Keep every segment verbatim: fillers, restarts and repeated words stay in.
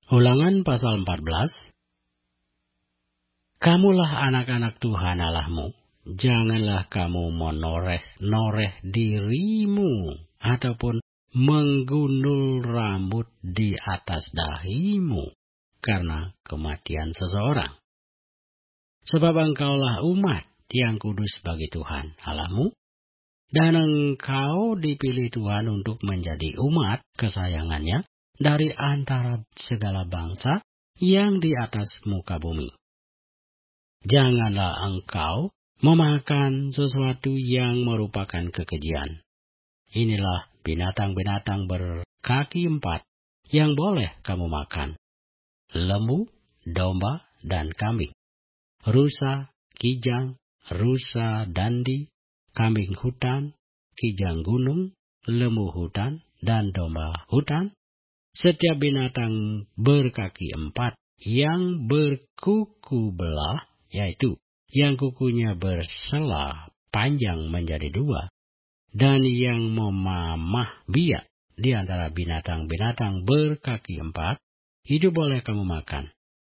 Ulangan pasal empat belas. Kamulah anak-anak Tuhan Allahmu. Janganlah kamu menoreh-noreh dirimu ataupun menggundul rambut di atas dahimu karena kematian seseorang. Sebab engkaulah umat yang kudus bagi Tuhan Allahmu, dan engkau dipilih Tuhan untuk menjadi umat kesayangannya dari antara segala bangsa yang di atas muka bumi. Janganlah engkau memakan sesuatu yang merupakan kekejian. Inilah binatang-binatang berkaki empat yang boleh kamu makan: lembu, domba, dan kambing, rusa, kijang, rusa dandi, kambing hutan, kijang gunung, lembu hutan, dan domba hutan. Setiap binatang berkaki empat yang berkuku belah, yaitu yang kukunya bersela panjang menjadi dua, dan yang memamah biak di antara binatang-binatang berkaki empat, itu boleh kamu makan.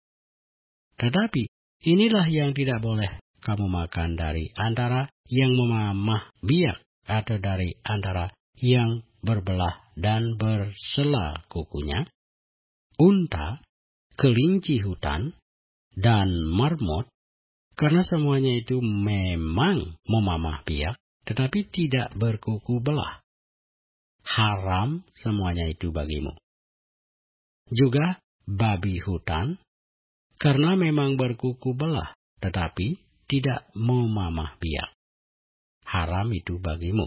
Tetapi inilah yang tidak boleh kamu makan dari antara yang memamah biak atau dari antara yang berbelah dan bersela kukunya: unta, kelinci hutan, dan marmut, karena semuanya itu memang memamah biak, tetapi tidak berkuku belah. Haram semuanya itu bagimu. Juga babi hutan, karena memang berkuku belah, tetapi tidak memamah biak. Haram itu bagimu.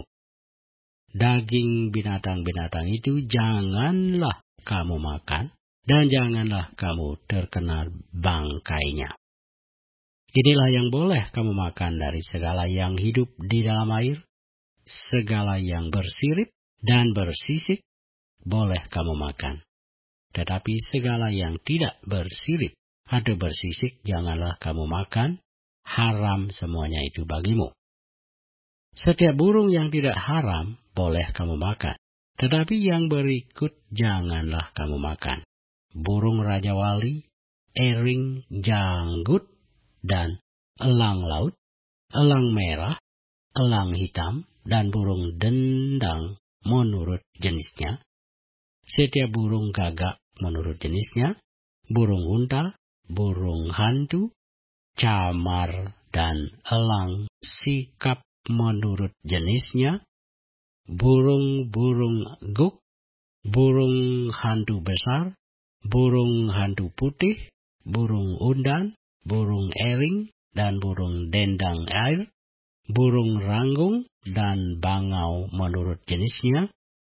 Daging binatang-binatang itu janganlah kamu makan, dan janganlah kamu terkena bangkainya. Inilah yang boleh kamu makan dari segala yang hidup di dalam air, segala yang bersirip dan bersisik boleh kamu makan. Tetapi segala yang tidak bersirip atau bersisik janganlah kamu makan, haram semuanya itu bagimu. Setiap burung yang tidak haram boleh kamu makan, tetapi yang berikut janganlah kamu makan: burung rajawali, ering, janggut, dan elang laut, elang merah, elang hitam, dan burung dendang menurut jenisnya, setiap burung gagak menurut jenisnya, burung unta, burung hantu, camar, dan elang sikap menurut jenisnya, burung-burung guk, burung hantu besar, burung hantu putih, burung undan, burung ering, dan burung dendang air, burung ranggung, dan bangau menurut jenisnya,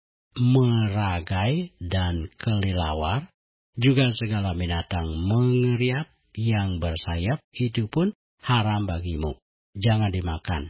meragai dan kelelawar, juga segala binatang mengeriap yang bersayap, itu pun haram bagimu, jangan dimakan.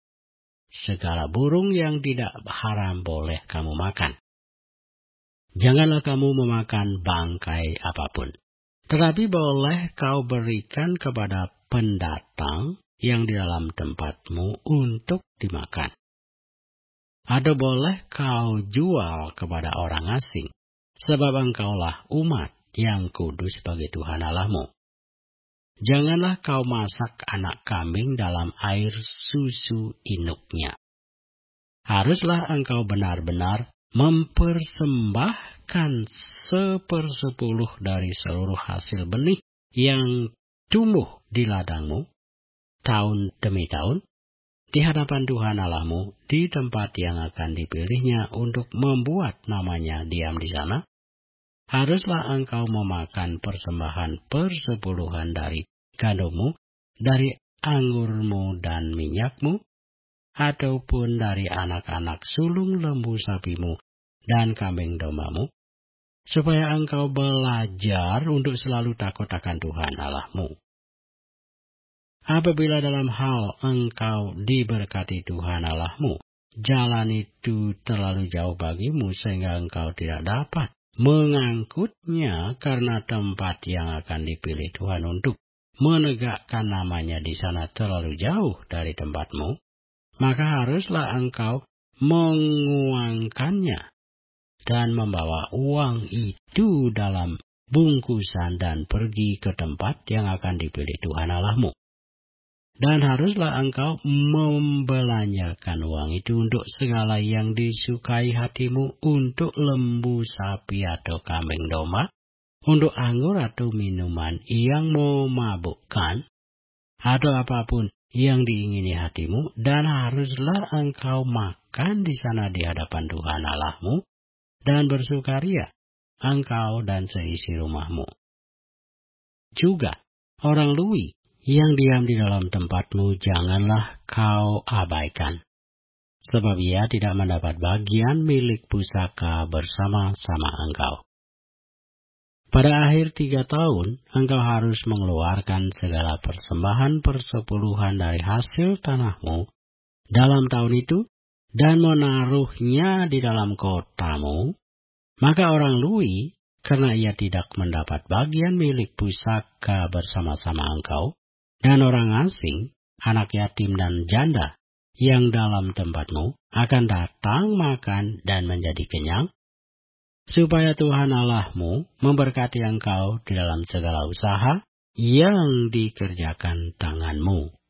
Segala burung yang tidak haram boleh kamu makan. Janganlah kamu memakan bangkai apapun, tetapi boleh kau berikan kepada pendatang yang di dalam tempatmu untuk dimakan. Atau boleh kau jual kepada orang asing, sebab engkaulah umat yang kudus bagi Tuhan Allahmu. Janganlah kau masak anak kambing dalam air susu inuknya. Haruslah engkau benar-benar mempersembahkan sepersepuluh dari seluruh hasil benih yang tumbuh di ladangmu tahun demi tahun di hadapan Tuhan Allahmu di tempat yang akan dipilihnya untuk membuat namanya diam di sana. Haruslah engkau memakan persembahan persepuluhan dari gandummu, dari anggurmu dan minyakmu, ataupun dari anak-anak sulung lembu sapimu dan kambing dombamu, supaya engkau belajar untuk selalu takut akan Tuhan Allahmu. Apabila dalam hal engkau diberkati Tuhan Allahmu, jalan itu terlalu jauh bagimu sehingga engkau tidak dapat mengangkutnya karena tempat yang akan dipilih Tuhan untuk menegakkan namanya di sana terlalu jauh dari tempatmu, maka haruslah engkau menguangkannya dan membawa uang itu dalam bungkusan dan pergi ke tempat yang akan dipilih Tuhan Allahmu. Dan haruslah engkau membelanjakan uang itu untuk segala yang disukai hatimu, untuk lembu, sapi, atau kambing domba, untuk anggur atau minuman yang memabukkan, atau apapun yang diingini hatimu, dan haruslah engkau makan di sana di hadapan Tuhan Allahmu, dan bersukaria, engkau dan seisi rumahmu. Juga orang luwi yang diam di dalam tempatmu janganlah kau abaikan, sebab ia tidak mendapat bagian milik pusaka bersama-sama engkau. Pada akhir tiga tahun, engkau harus mengeluarkan segala persembahan persepuluhan dari hasil tanahmu dalam tahun itu, dan menaruhnya di dalam kotamu. Maka orang luwi, karena ia tidak mendapat bagian milik pusaka bersama-sama engkau, dan orang asing, anak yatim dan janda yang dalam tempatmu akan datang makan dan menjadi kenyang, supaya Tuhan Allahmu memberkati engkau di dalam segala usaha yang dikerjakan tanganmu.